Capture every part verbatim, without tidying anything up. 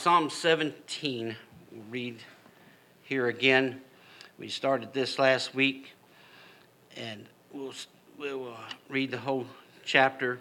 Psalm seventeen, we'll read here again. We started this last week, and we'll, we'll uh, read the whole chapter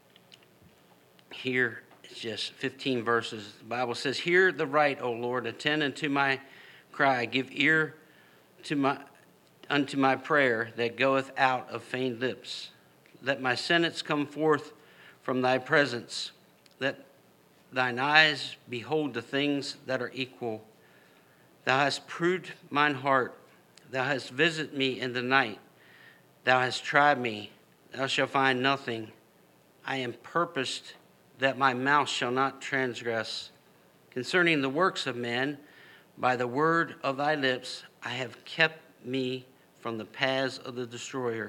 here. It's just fifteen verses. The Bible says, "Hear the right, O Lord, attend unto my cry. Give ear to my unto my prayer that goeth out of feigned lips. Let my sentence come forth from thy presence. Let thine eyes behold the things that are equal. Thou hast proved mine heart. Thou hast visited me in the night. Thou hast tried me. Thou shalt find nothing. I am purposed that my mouth shall not transgress. Concerning the works of men, by the word of thy lips, I have kept me from the paths of the destroyer.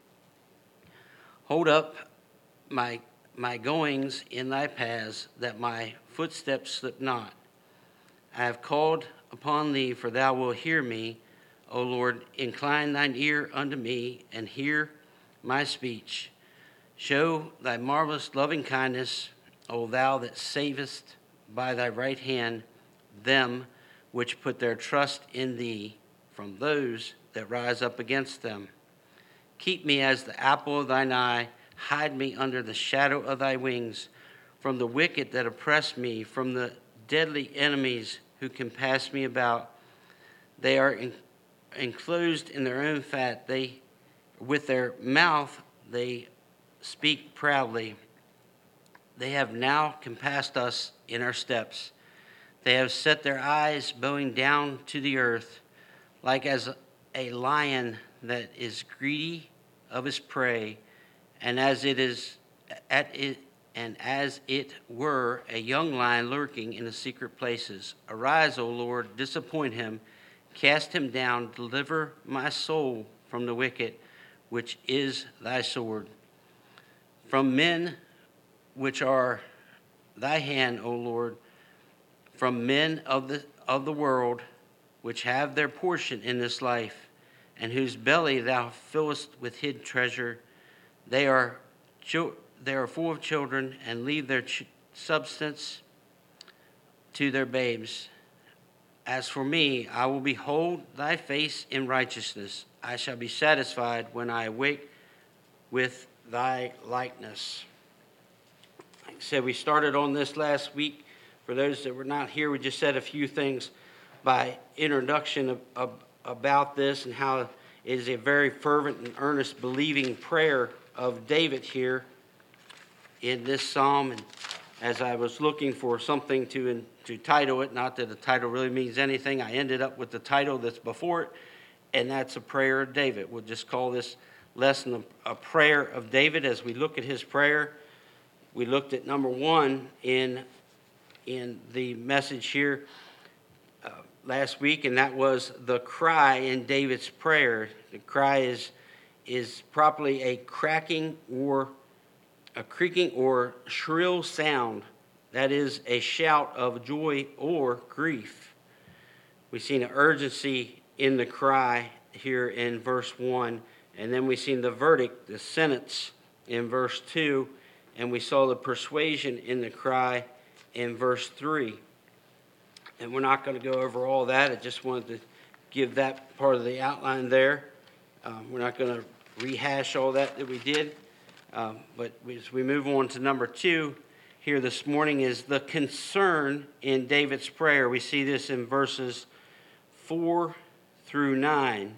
Hold up my my goings in thy paths, that my footsteps slip not. I have called upon thee, for thou wilt hear me. O Lord, incline thine ear unto me, and hear my speech. Show thy marvelous loving kindness, O thou that savest by thy right hand them which put their trust in thee, from those that rise up against them. Keep me as the apple of thine eye. Hide me under the shadow of thy wings, from the wicked that oppress me, from the deadly enemies who compass me about. They are in, enclosed in their own fat. They, with their mouth, they speak proudly. They have now compassed us in our steps. They have set their eyes bowing down to the earth, like as a lion that is greedy of his prey. And as it is at it, and as it were a young lion lurking in the secret places. Arise, O Lord, disappoint him, cast him down, deliver my soul from the wicked, which is thy sword. From men which are thy hand, O Lord, from men of the of the world, which have their portion in this life, and whose belly thou fillest with hid treasure. They are they are full of children, and leave their ch- substance to their babes. As for me, I will behold thy face in righteousness. I shall be satisfied when I awake with thy likeness." Like I said, we started on this last week. For those that were not here, we just said a few things by introduction of, of, about this and how it is a very fervent and earnest believing prayer of David here in this psalm. And as I was looking for something to to title it, not that the title really means anything, I ended up with the title that's before it, and that's a prayer of David. We'll just call this lesson a, a prayer of David. As we look at his prayer, we looked at number one in in the message here uh, last week, and that was the cry in David's prayer. The cry is is properly a cracking or a creaking or shrill sound. That is a shout of joy or grief. We've seen an urgency in the cry here in verse one, and then we've seen the verdict, the sentence in verse two, and we saw the persuasion in the cry in verse three. And we're not going to go over all that. I just wanted to give that part of the outline there. Um, we're not going to rehash all that that we did. Um, but as we move on to number two here this morning is the concern in David's prayer. We see this in verses four through nine.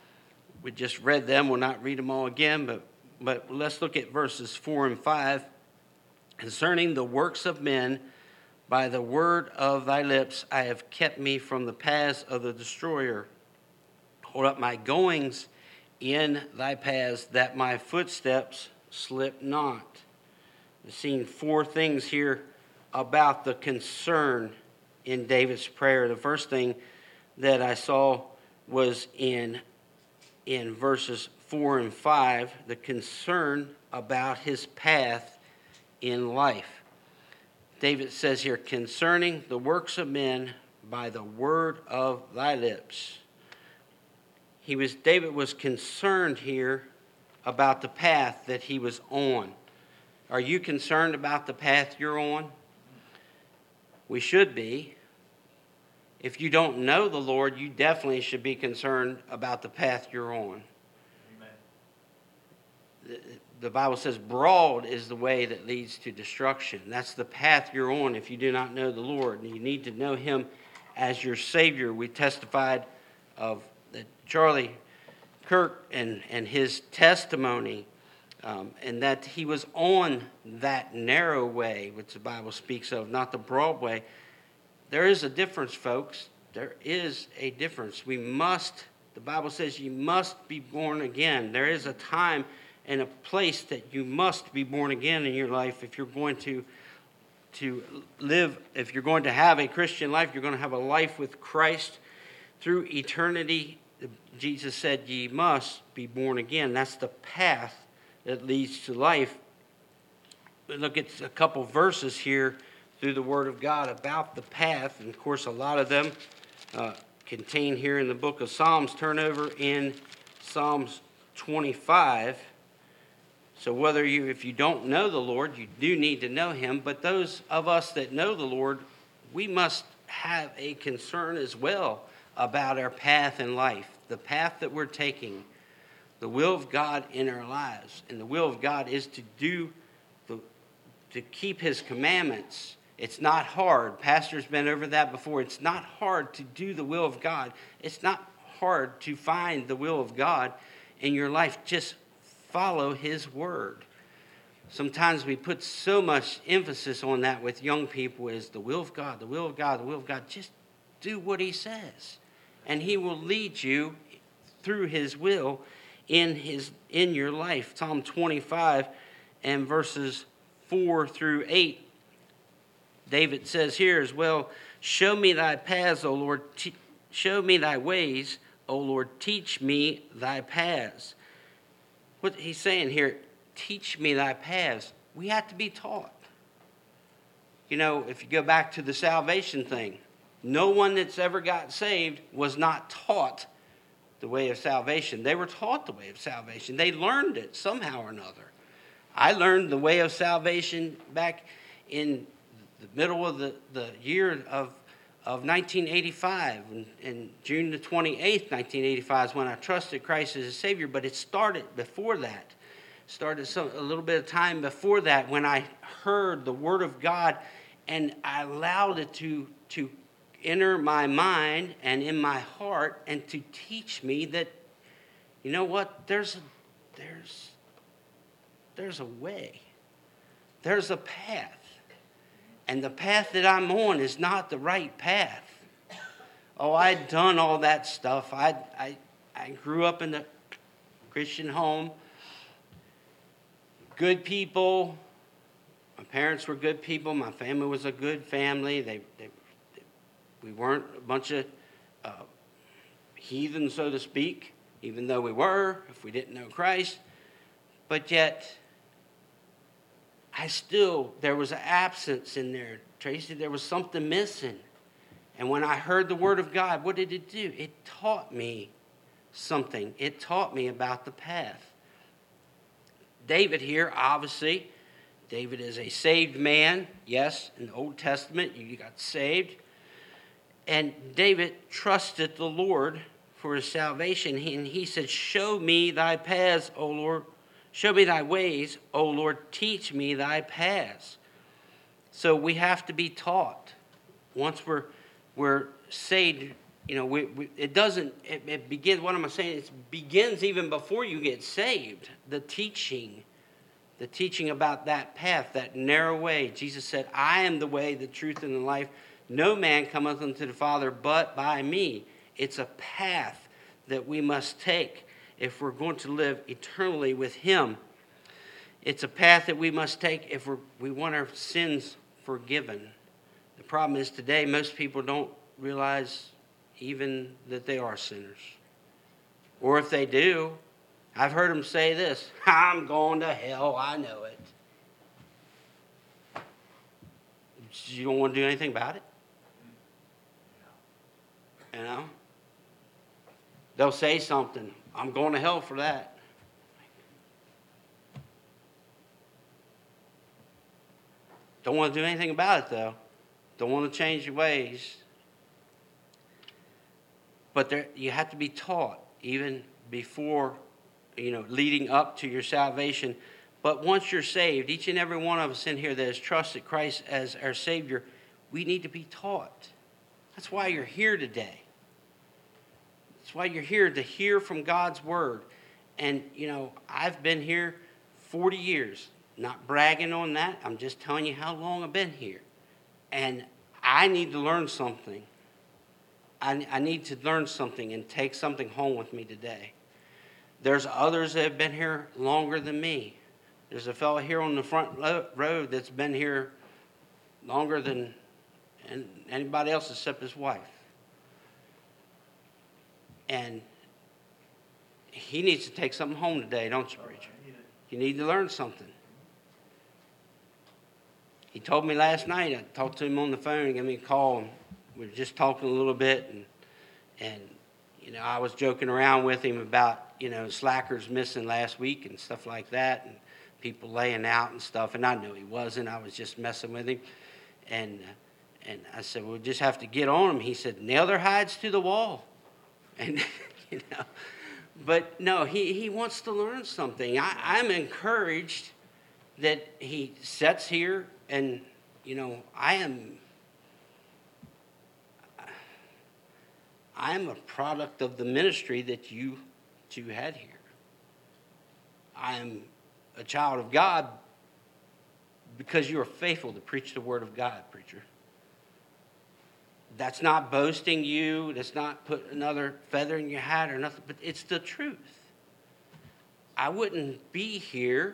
We just read them. We'll not read them all again, but, but let's look at verses four and five. Concerning the works of men, by the word of thy lips, I have kept me from the paths of the destroyer. Hold up my goings in thy paths, that my footsteps slip not. We've seen four things here about the concern in David's prayer. The first thing that I saw was in, in verses four and five, the concern about his path in life. David says here, concerning the works of men by the word of thy lips. He was David was concerned here about the path that he was on. Are you concerned about the path you're on? We should be. If you don't know the Lord, you definitely should be concerned about the path you're on. Amen. The, the Bible says broad is the way that leads to destruction. That's the path you're on if you do not know the Lord. And you need to know him as your Savior. We testified of that Charlie Kirk and, and his testimony, um, and that he was on that narrow way, which the Bible speaks of, not the broad way. There is a difference, folks. There is a difference. We must, the Bible says you must be born again. There is a time and a place that you must be born again in your life if you're going to, to live, if you're going to have a Christian life, you're going to have a life with Christ through eternity. Jesus said ye must be born again. That's the path that leads to life. Look at a couple verses here through the Word of God about the path. And, of course, a lot of them uh, contained here in the book of Psalms. Turn over in Psalms twenty-five. So whether you, if you don't know the Lord, you do need to know him. But those of us that know the Lord, we must have a concern as well about our path in life, the path that we're taking, the will of God in our lives. And the will of God is to do, the, to keep his commandments. It's not hard. Pastor's been over that before. It's not hard to do the will of God. It's not hard to find the will of God in your life. Just follow his word. Sometimes we put so much emphasis on that with young people is the will of God, the will of God, the will of God. Just do what he says. And he will lead you through his will in his in your life. Psalm twenty-five and verses four through eight. David says here as well, show me thy paths, O Lord. Te- show me thy ways, O Lord. Teach me thy paths. What he's saying here, teach me thy paths. We have to be taught. You know, if you go back to the salvation thing, no one that's ever got saved was not taught the way of salvation. They were taught the way of salvation. They learned it somehow or another. I learned the way of salvation back in the middle of the, the year of, of nineteen eighty-five. And, and June the twenty-eighth, nineteen eighty-five is when I trusted Christ as a Savior. But it started before that. It started some, a little bit of time before that when I heard the Word of God and I allowed it to, to enter my mind and in my heart and to teach me that, you know what, there's a, there's, there's a way. There's a path. And the path that I'm on is not the right path. Oh, I'd done all that stuff. I I I grew up in a Christian home. Good people. My parents were good people. My family was a good family. They, they, they we weren't a bunch of uh, heathens, so to speak, even though we were, if we didn't know Christ. But yet, I still, there was an absence in there, Tracy. There was something missing. And when I heard the Word of God, what did it do? It taught me something. It taught me about the path. David here, obviously, David is a saved man. Yes, in the Old Testament, you got saved. And David trusted the Lord for his salvation. And he said, show me thy paths, O Lord. Show me thy ways, O Lord, teach me thy paths. So we have to be taught. Once we're we're saved, you know, we, we, it doesn't, it, it begins, what am I saying? It begins even before you get saved. The teaching, the teaching about that path, that narrow way. Jesus said, I am the way, the truth, and the life. No man cometh unto the Father but by me. It's a path that we must take if we're going to live eternally with him. It's a path that we must take if we're, we want our sins forgiven. The problem is today most people don't realize even that they are sinners. Or if they do, I've heard them say this, I'm going to hell, I know it. You don't want to do anything about it? You know? They'll say something. I'm going to hell for that. Don't want to do anything about it, though. don't want to change your ways. But there, you have to be taught even before, you know, leading up to your salvation. But once you're saved, each and every one of us in here that has trusted Christ as our Savior, we need to be taught. That's why you're here today. That's why you're here, to hear from God's Word. And, you know, I've been here forty years. Not bragging on that. I'm just telling you how long I've been here. And I need to learn something. I, I need to learn something and take something home with me today. There's others that have been here longer than me. There's a fellow here on the front row that's been here longer than anybody else except his wife. And he needs to take something home today, don't you, preacher? You need to learn something. He told me last night, I talked to him on the phone, he gave me a call, and we were just talking a little bit, and, and you know, I was joking around with him about, you know, slackers missing last week and stuff like that, and people laying out and stuff, and I knew he wasn't. I was just messing with him, and uh, and I said, we'll just have to get on him. He said, nail their hides to the wall, and you know, but no, he, he wants to learn something. I, I'm encouraged that he sits here, and you know, I am. I am a product of the ministry that you two had here. I am a child of God because you are faithful to preach the Word of God, preacher. That's not boasting you. That's not putting another feather in your hat or nothing, but it's the truth. I wouldn't be here.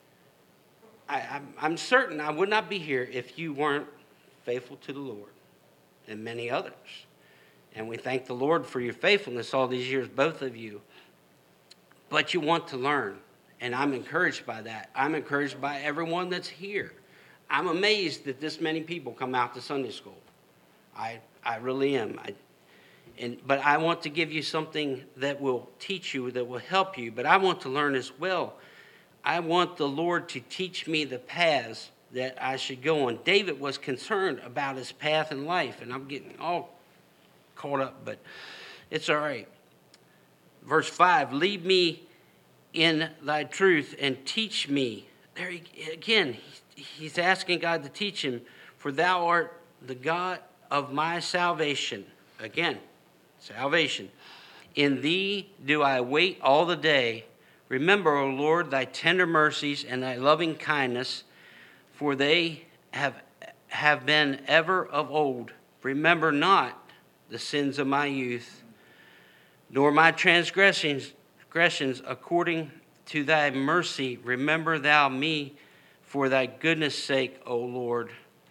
I, I'm, I'm certain I would not be here if you weren't faithful to the Lord and many others. And we thank the Lord for your faithfulness all these years, both of you. But you want to learn, and I'm encouraged by that. I'm encouraged by everyone that's here. I'm amazed that this many people come out to Sunday school. I I really am. I, and but I want to give you something that will teach you, that will help you. But I want to learn as well. I want the Lord to teach me the paths that I should go on. David was concerned about his path in life, and I'm getting all caught up, but it's all right. Verse five, lead me in thy truth and teach me. There he, again, he's asking God to teach him, for thou art the God of my salvation. Again, salvation. In thee do I wait all the day. Remember, O Lord, thy tender mercies and thy loving kindness, for they have, have been ever of old. Remember not the sins of my youth, nor my transgressions, transgressions according to thy mercy. Remember thou me for thy goodness' sake, O Lord.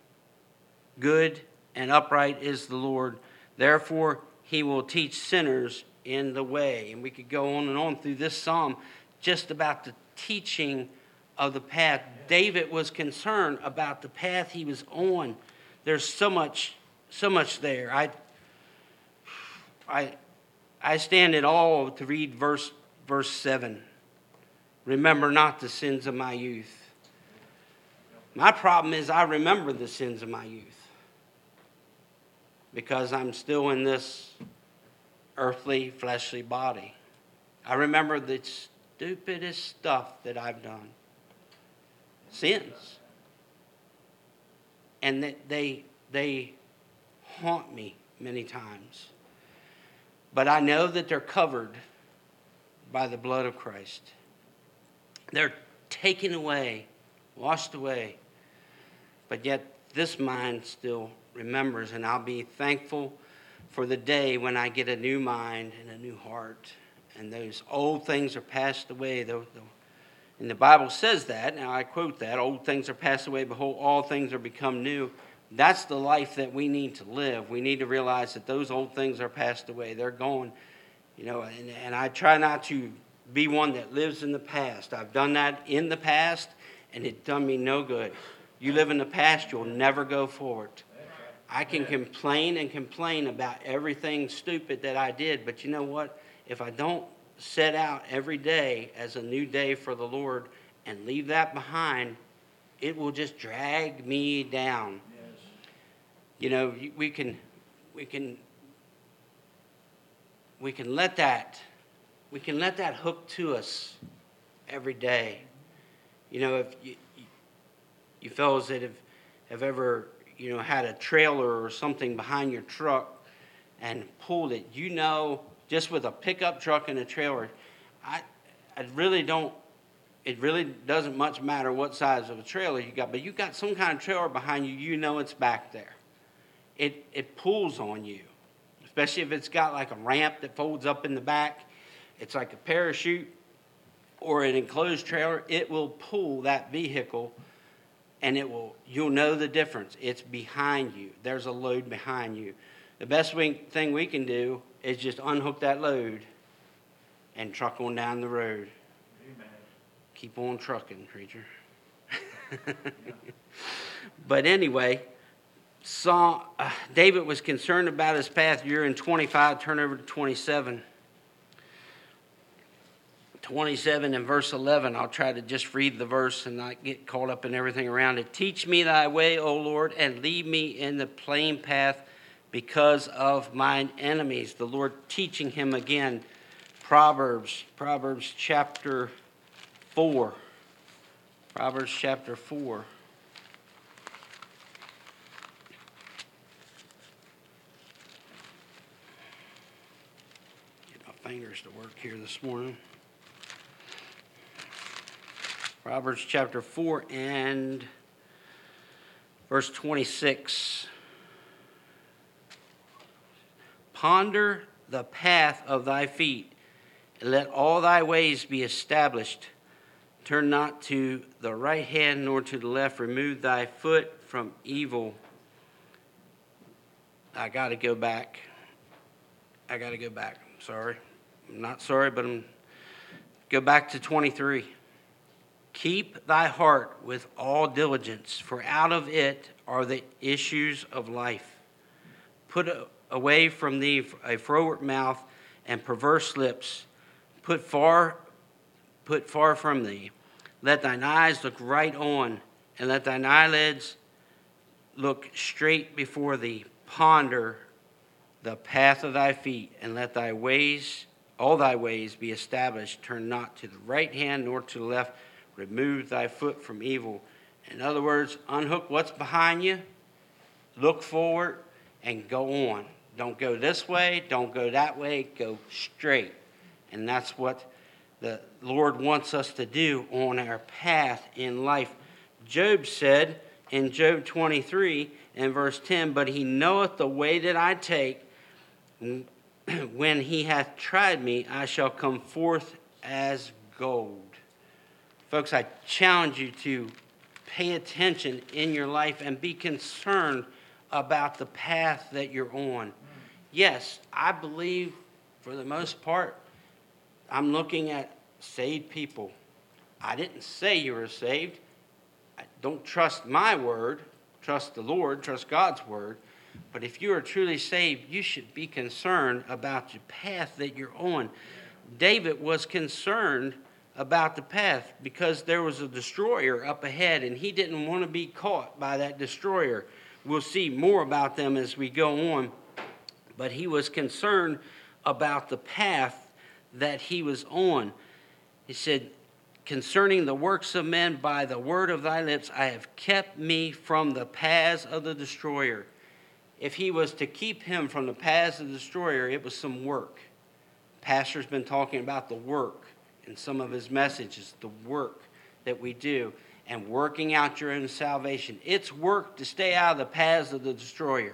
Good and upright is the Lord. Therefore he will teach sinners in the way. And we could go on and on through this psalm just about the teaching of the path. David was concerned about the path he was on. There's so much, so much there. I I, I stand in awe to read verse, verse seven. Remember not the sins of my youth. My problem is I remember the sins of my youth because I'm still in this earthly, fleshly body. I remember the stupidest stuff that I've done. Sins. And that they, they haunt me many times. But I know that they're covered by the blood of Christ. They're taken away, washed away. But yet this mind still remembers, and I'll be thankful for the day when I get a new mind and a new heart. And those old things are passed away. And the Bible says that, now I quote that, old things are passed away, behold, all things are become new. That's the life that we need to live. We need to realize that those old things are passed away. They're gone. You know, and, and I try not to be one that lives in the past. I've done that in the past, and it done me no good. You live in the past, you'll never go forward. I can complain and complain about everything stupid that I did, but you know what? If I don't set out every day as a new day for the Lord and leave that behind, it will just drag me down. You know, we can, we can, we can let that, we can let that hook to us every day. You know, if you, you fellows that have, have ever, you know, had a trailer or something behind your truck and pulled it, you know, just with a pickup truck and a trailer, I, I really don't, it really doesn't much matter what size of a trailer you got, but you got some kind of trailer behind you, you know it's back there. It, it pulls on you, especially if it's got like a ramp that folds up in the back. It's like a parachute or an enclosed trailer. It will pull that vehicle, and it will, you'll know the difference. It's behind you. There's a load behind you. The best we, thing we can do is just unhook that load and truck on down the road. Amen. Keep on trucking, preacher. But anyway, Saw, uh, David was concerned about his path. You're in twenty-five, turn over to twenty-seven. twenty-seven and verse eleven. I'll try to just read the verse and not get caught up in everything around it. Teach me thy way, O Lord, and lead me in the plain path because of mine enemies. The Lord teaching him again. Proverbs, Proverbs chapter four. Proverbs chapter four. Get my fingers to work here this morning. Proverbs chapter four and verse twenty-six. Ponder the path of thy feet, and let all thy ways be established. Turn not to the right hand nor to the left. Remove thy foot from evil. I got to go back. I got to go back. I'm sorry. I'm not sorry, but I'm go back to twenty-three. Keep thy heart with all diligence, for out of it are the issues of life. Put away from thee a froward mouth and perverse lips. Put far, put far from thee. Let thine eyes look right on, and let thine eyelids look straight before thee. Ponder the path of thy feet, and let thy ways, all thy ways, be established. Turn not to the right hand nor to the left. Remove thy foot from evil. In other words, unhook what's behind you, look forward, and go on. Don't go this way, don't go that way, go straight. And that's what the Lord wants us to do on our path in life. Job said in Job twenty-three and verse ten, but he knoweth the way that I take. When he hath tried me, I shall come forth as gold. Folks, I challenge you to pay attention in your life and be concerned about the path that you're on. Yes, I believe for the most part, I'm looking at saved people. I didn't say you were saved. I don't trust my word. Trust the Lord. Trust God's word. But if you are truly saved, you should be concerned about the path that you're on. David was concerned about the path because there was a destroyer up ahead, and he didn't want to be caught by that destroyer. We'll see more about them as we go on. But he was concerned about the path that he was on. He said, concerning the works of men, by the word of thy lips, I have kept me from the paths of the destroyer. If he was to keep him from the paths of the destroyer, it was some work. Pastor's been talking about the work in some of his messages, the work that we do, and working out your own salvation. It's work to stay out of the paths of the destroyer.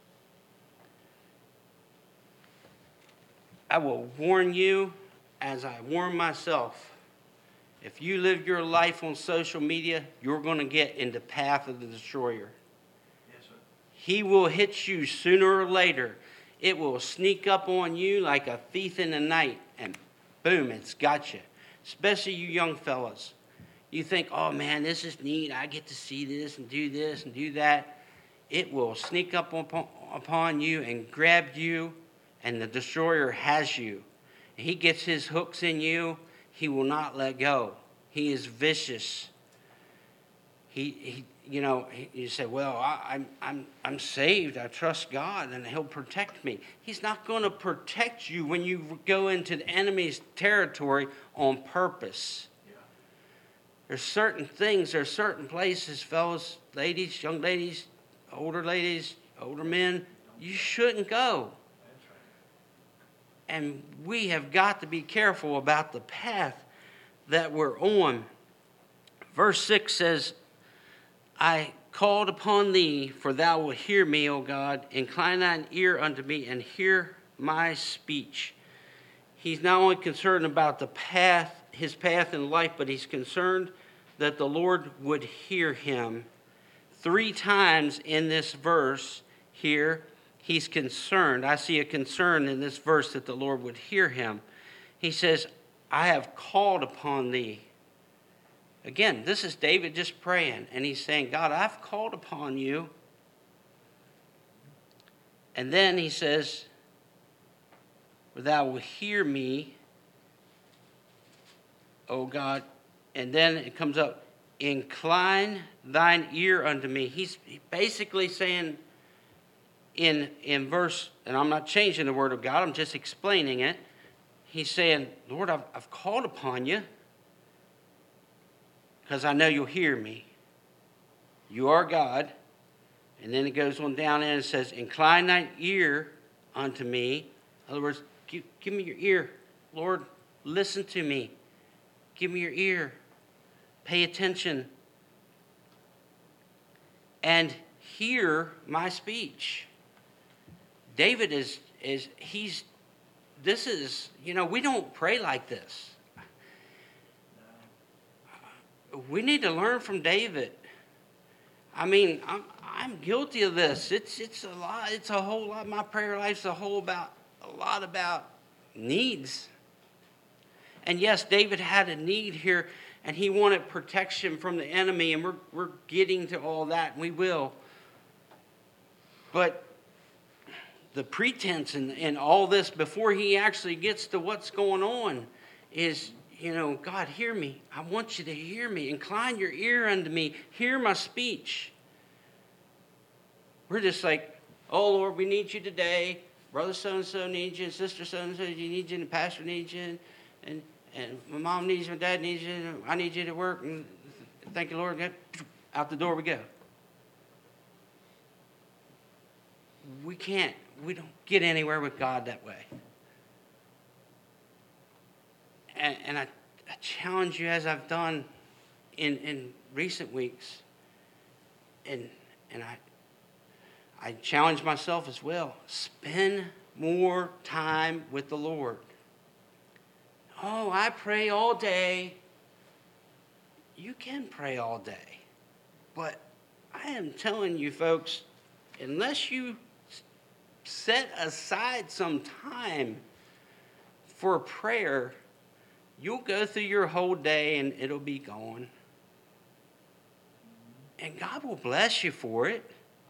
I will warn you, as I warn myself, if you live your life on social media, you're going to get in the path of the destroyer. Yes, sir. He will hit you sooner or later. It will sneak up on you like a thief in the night, and boom, it's got you. Especially you young fellas. You think, oh man, this is neat. I get to see this and do this and do that. It will sneak up upon, upon you and grab you, and the destroyer has you. He gets his hooks in you. He will not let go. He is vicious. He, he you know, you say, well, I, I'm, I'm, I'm saved. I trust God and he'll protect me. He's not going to protect you when you go into the enemy's territory on purpose. Yeah. There's certain things, there's certain places, fellas, ladies, young ladies, older ladies, older men, you shouldn't go. That's right. And we have got to be careful about the path that we're on. Verse six says, I called upon thee, for thou wilt hear me, O God. Incline thine ear unto me, and hear my speech. He's not only concerned about the path, his path in life, but he's concerned that the Lord would hear him. Three times in this verse here, he's concerned. I see a concern in this verse that the Lord would hear him. He says, I have called upon thee. Again, this is David just praying, and he's saying, God, I've called upon you. And then he says, for thou wilt hear me, O God. And then it comes up, incline thine ear unto me. He's basically saying in, in verse, and I'm not changing the word of God, I'm just explaining it. He's saying, Lord, I've, I've called upon you, because I know you'll hear me. You are God. And then it goes on down and it says, incline thine ear unto me. In other words, give, give me your ear. Lord, listen to me. Give me your ear. Pay attention. And hear my speech. David is, is he's, this is, you know, we don't pray like this. We need to learn from David. I mean, I'm I'm guilty of this. It's it's a lot. It's a whole lot. My prayer life's a whole about a lot about needs. And yes, David had a need here, and he wanted protection from the enemy, and we're we're getting to all that, and we will. But the pretense and and all this before he actually gets to what's going on is, you know, God, hear me. I want you to hear me. Incline your ear unto me. Hear my speech. We're just like, oh, Lord, we need you today. Brother so-and-so needs you. Sister so-and-so needs you. And the pastor needs you. And, and my mom needs you. My dad needs you. And I need you to work. And thank you, Lord. Out the door we go. We can't. We don't get anywhere with God that way. And, and I, I challenge you, as I've done in, in recent weeks, and and I I challenge myself as well. Spend more time with the Lord. Oh, I pray all day. You can pray all day, but I am telling you, folks, unless you set aside some time for prayer, you'll go through your whole day and it'll be gone. And God will bless you for it.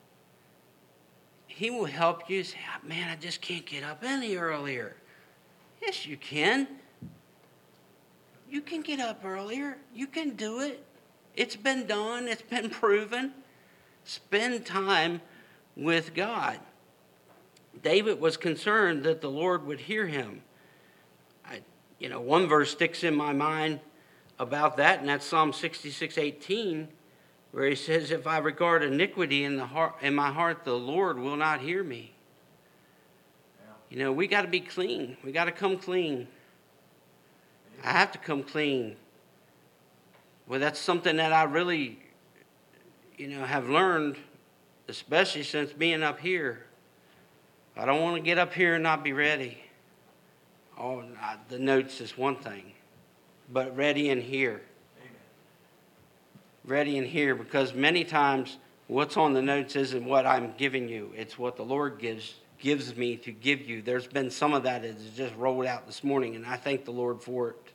He will help you say, man, I just can't get up any earlier. Yes, you can. You can get up earlier. You can do it. It's been done. It's been proven. Spend time with God. David was concerned that the Lord would hear him. I, you know, one verse sticks in my mind about that, and that's Psalm sixty-six eighteen, where he says, if I regard iniquity in the heart, in my heart, the Lord will not hear me. Yeah. You know, we got to be clean. We got to come clean. Yeah. I have to come clean. Well, that's something that I really, you know, have learned, especially since being up here. I don't want to get up here and not be ready. Oh, not, the notes is one thing, but ready and here. Amen. Ready and here, because many times what's on the notes isn't what I'm giving you. It's what the Lord gives gives me to give you. There's been some of that that's just rolled out this morning, and I thank the Lord for it.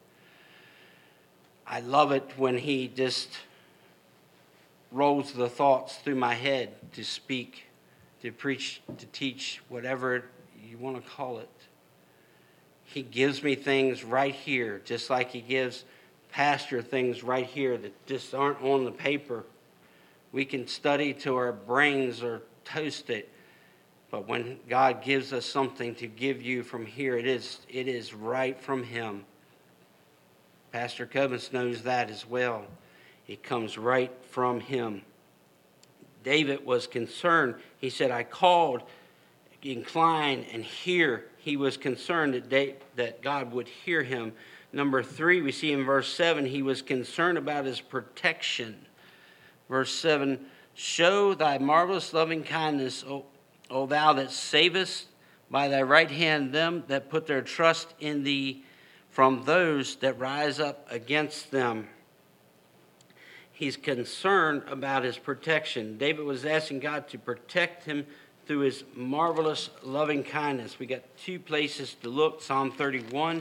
I love it when he just rolls the thoughts through my head to speak, to preach, to teach, whatever you want to call it. He gives me things right here, just like he gives Pastor things right here that just aren't on the paper, We can study till our brains are toasted. But when God gives us something to give you from here, it is, it is right from him. Pastor Cubbins knows that as well. It comes right from him. David was concerned. He said, I called, incline, and hear. He was concerned that, they, that God would hear him. Number three, we see in verse seven, he was concerned about his protection. Verse seven, show thy marvelous loving kindness, O, o thou that savest by thy right hand them that put their trust in thee, from those that rise up against them. He's concerned about his protection. David was asking God to protect him through his marvelous loving kindness. We got two places to look. Psalm thirty-one.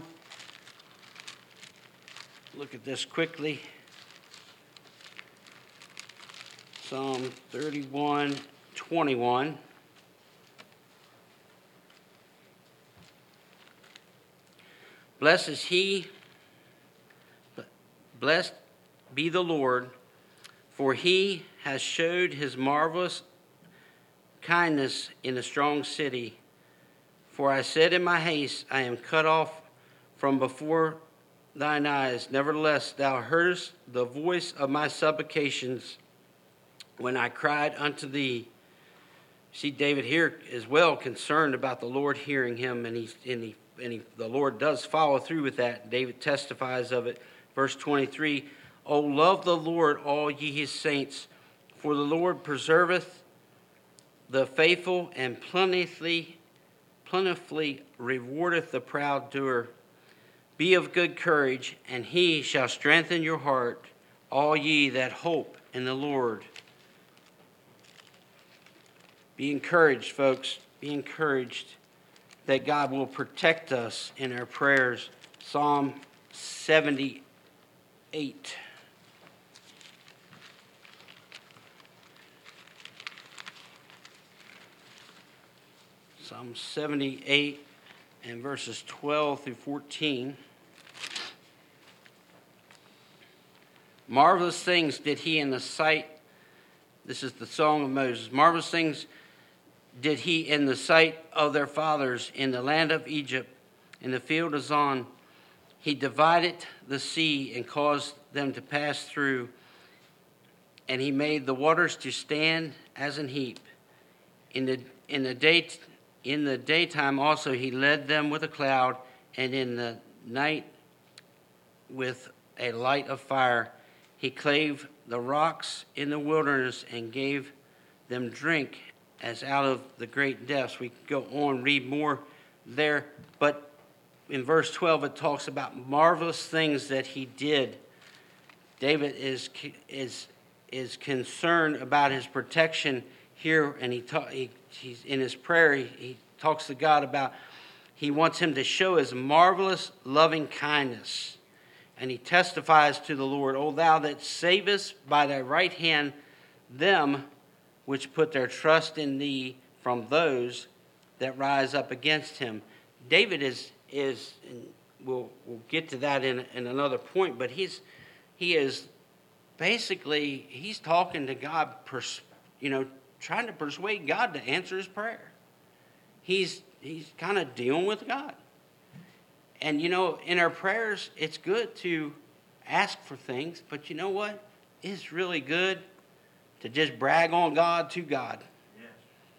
Look at this quickly. Psalm thirty-one, twenty-one. Blessed is he, blessed be the Lord, for he has showed his marvelous kindness in a strong city. For I said in my haste, I am cut off from before thine eyes. Nevertheless, thou heardest the voice of my supplications when I cried unto thee. See, David here is well concerned about the Lord hearing him, and he, and he, and he, the Lord does follow through with that. David testifies of it. Verse twenty-three, O love the Lord, all ye his saints, for the Lord preserveth the faithful, and plentifully, plentifully rewardeth the proud doer. Be of good courage, and he shall strengthen your heart, all ye that hope in the Lord. Be encouraged, folks. Be encouraged that God will protect us in our prayers. Psalm seventy-eight. Psalm seventy-eight and verses twelve through fourteen. Marvelous things did he in the sight. This is the song of Moses. Marvelous things did he in the sight of their fathers in the land of Egypt, in the field of Zon. He divided the sea and caused them to pass through, and he made the waters to stand as an heap. In the in the day in the daytime also he led them with a cloud, and in the night with a light of fire. He clave the rocks in the wilderness and gave them drink as out of the great depths. We go on, read more there, but in verse twelve it talks about marvelous things that he did. David is is is concerned about his protection here, and he, ta- he he's in his prayer. He, he talks to God about he wants him to show his marvelous loving kindness. And he testifies to the Lord, O thou that savest by thy right hand them which put their trust in thee from those that rise up against him. David is, is and we'll, we'll get to that in, in another point, but he's, he is basically, he's talking to God, pers- you know, trying to persuade God to answer his prayer. He's, he's kind of dealing with God. And, you know, in our prayers, it's good to ask for things, but you know what? It's really good to just brag on God to God. Yes.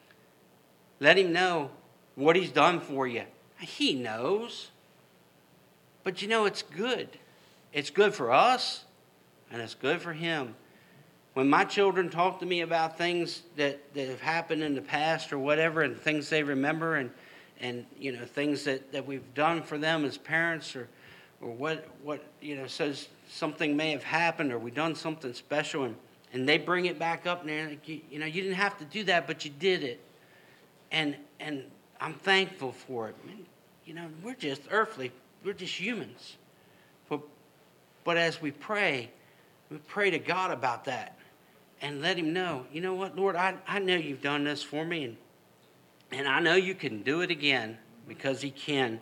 Let him know what he's done for you. He knows. But, you know, it's good. It's good for us, and it's good for him. When my children talk to me about things that, that have happened in the past or whatever, and things they remember, and and, you know, things that, that we've done for them as parents, or or what, what you know, says something may have happened, or we've done something special, and, and they bring it back up, and they're like, you, you know, you didn't have to do that, but you did it. And and I'm thankful for it. I mean, you know, we're just earthly. We're just humans. But, but as we pray, we pray to God about that and let him know, you know what, Lord, I, I know you've done this for me, and And I know you can do it again, because he can.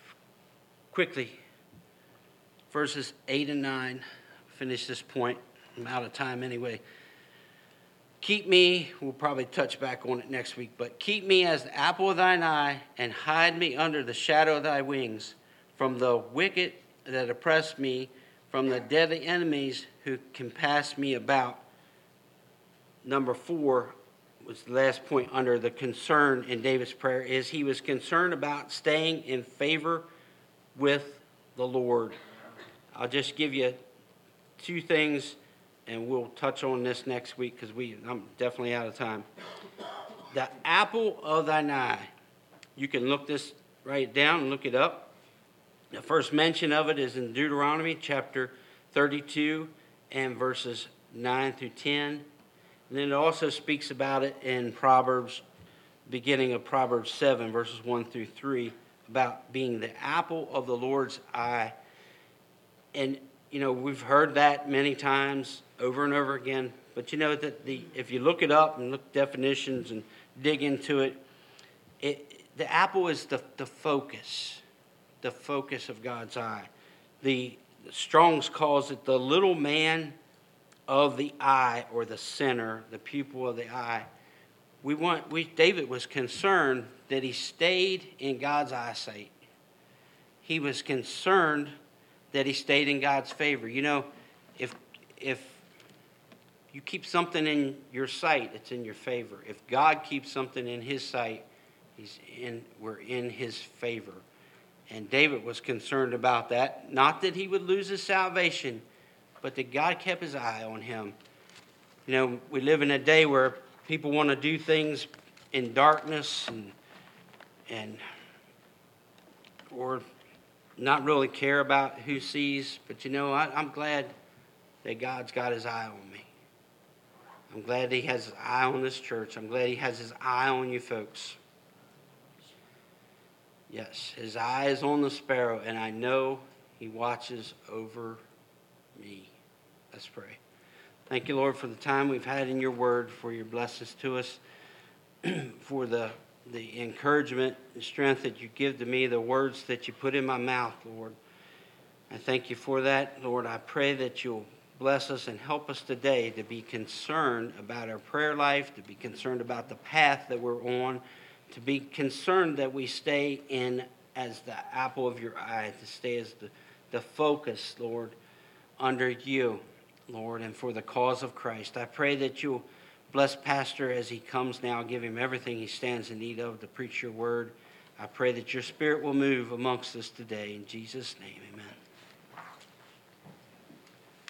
Quickly, verses eight and nine, finish this point. I'm out of time anyway. Keep me, we'll probably touch back on it next week, but keep me as the apple of thine eye, and hide me under the shadow of thy wings, from the wicked that oppress me, from the deadly enemies who compass me about. Number four was the last point under the concern in David's prayer, is he was concerned about staying in favor with the Lord. I'll just give you two things, and we'll touch on this next week because we I'm definitely out of time. The apple of thine eye. You can look this, write it down and look it up. The first mention of it is in Deuteronomy chapter thirty-two and verses nine through ten. And then it also speaks about it in Proverbs, beginning of Proverbs seven, verses one through three, about being the apple of the Lord's eye. And, you know, we've heard that many times over and over again. But you know that the if you look it up and look definitions and dig into it, it the apple is the, the focus, the focus of God's eye. The Strong's calls it the little man of the eye, or the center, the pupil of the eye. We want we David was concerned that he stayed in God's eyesight. He was concerned that he stayed in God's favor. You know, if if you keep something in your sight, it's in your favor. If God keeps something in his sight, he's in we're in his favor. And David was concerned about that. Not that he would lose his salvation, but that God kept his eye on him. You know, we live in a day where people want to do things in darkness and and or not really care about who sees. But you know, I, I'm glad that God's got his eye on me. I'm glad he has his eye on this church. I'm glad he has his eye on you folks. Yes, his eye is on the sparrow, and I know he watches over me. Let's pray. Thank you, Lord, for the time we've had in your word, for your blessings to us, for the the encouragement and strength that you give to me, the words that you put in my mouth, Lord. I thank you for that, Lord. I pray that you'll bless us and help us today to be concerned about our prayer life, to be concerned about the path that we're on, to be concerned that we stay in as the apple of your eye, to stay as the, the focus, Lord, under you, Lord, and for the cause of Christ. I pray that you'll bless Pastor as he comes now. Give him everything he stands in need of to preach your word. I pray that your spirit will move amongst us today. In Jesus' name, amen.